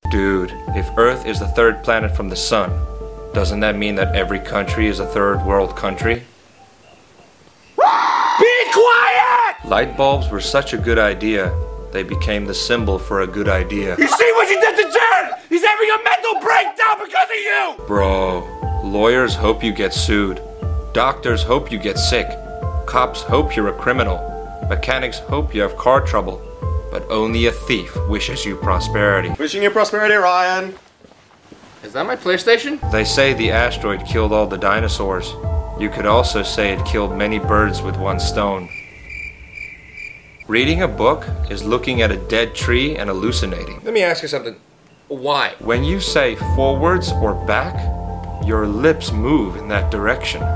Dude, if Earth is the third planet from the sun, doesn't that mean that every country is a third world country? Be quiet! Light bulbs were such a good idea, they became the symbol for a good idea. You see what you did to Jared? He's having a mental breakdown because of you! Bro, lawyers hope you get sued. Doctors hope you get sick. Cops hope you're a criminal. Mechanics hope you have car trouble. But only a thief wishes you prosperity. Wishing you prosperity, Ryan. Is that my PlayStation? They say the asteroid killed all the dinosaurs. You could also say it killed many birds with one stone. Reading a book is looking at a dead tree and hallucinating. Let me ask you something. Why? When you say forwards or back, your lips move in that direction.